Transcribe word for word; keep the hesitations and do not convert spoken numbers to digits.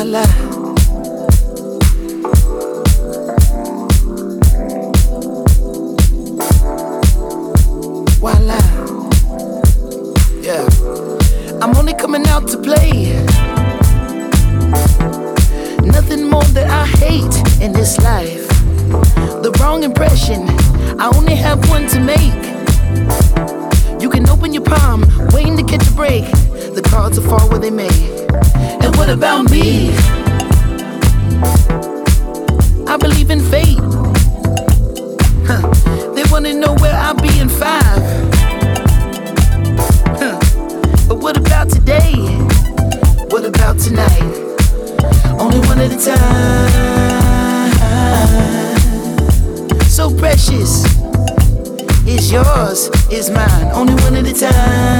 Voila. Voila. Yeah. I'm only coming out to play. Nothing more that I hate in this life. The wrong impression, I only have one to make. You can open your palm, waiting to catch a break. The cards will fall where they may. And what about me? I believe in fate. Huh. They wanna know where I'll be in five. Huh. But what about today? What about tonight? Only one at a time. So precious. It's yours, it's mine. Only one at a time.